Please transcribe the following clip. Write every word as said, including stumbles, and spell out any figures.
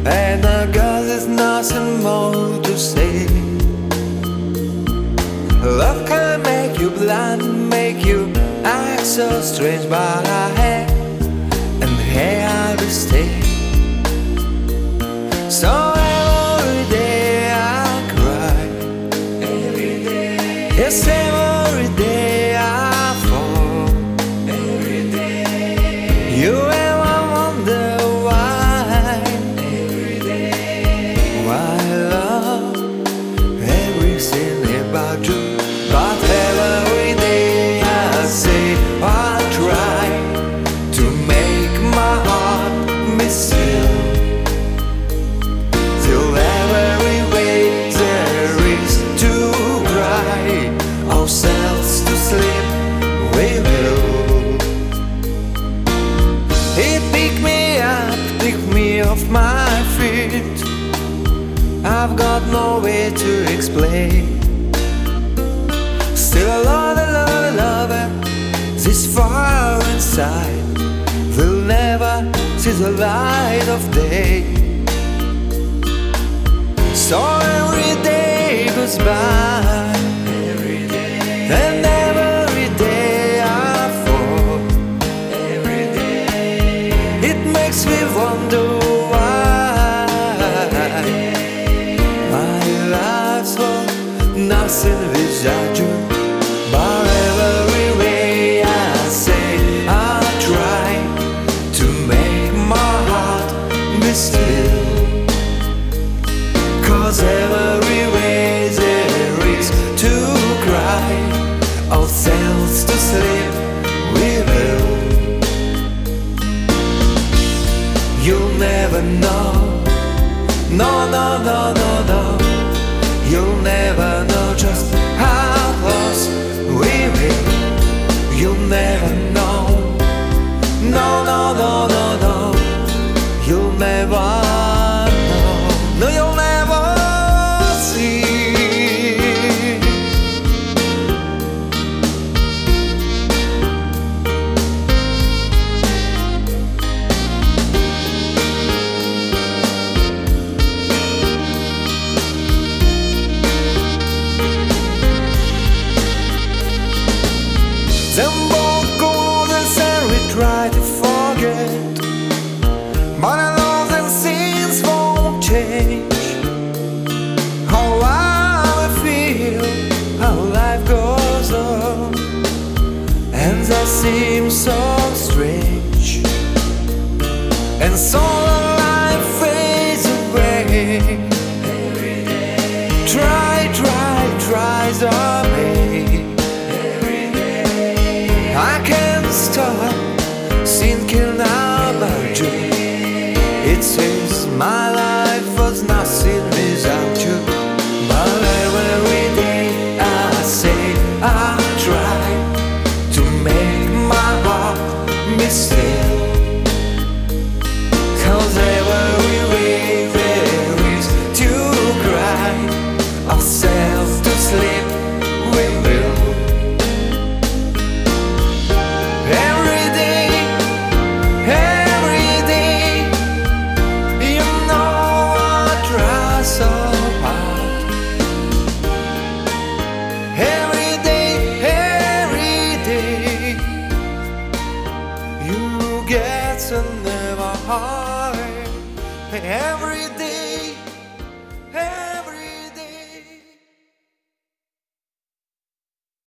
And I guess there's nothing more to say. Love can make you blind, make you act so strange, but I have, and here I will stay. So every day I cry, every day. Yes, every day I fall, every day. You ever wonder why, every day. Why I love everything about you, but every day I say I try to make my heart miss you. Till every way there is to cry ourselves to sleep we will. It picked me up, picked me off my feet. I've got no way to explain. Still I love it, love it, love it. This fire inside will never see the light of day. So every day goes by, every day. And every day I fall, every day. It makes me wonder why my life's for nothing without you. But every way I say I try to make my heart be still. Cause every way there is to cry ourselves to sleep we will. You'll never know, no, no, no, no, no. You'll never know just how close we will. You'll never know, no, no, no, no, no. You'll never know, no, you'll never see. Them both golden and we try to forget, but I know them scenes won't change. How I feel, how life goes on, and that seems so strange. And so life fades away. Every day. Try, try, tries on me. I can't stop thinking about you. It seems my life was nothing without you. But every day I say I try to make my heart be still. Cause every way there is to cry ourselves to sleep we will. You get to never hide every day.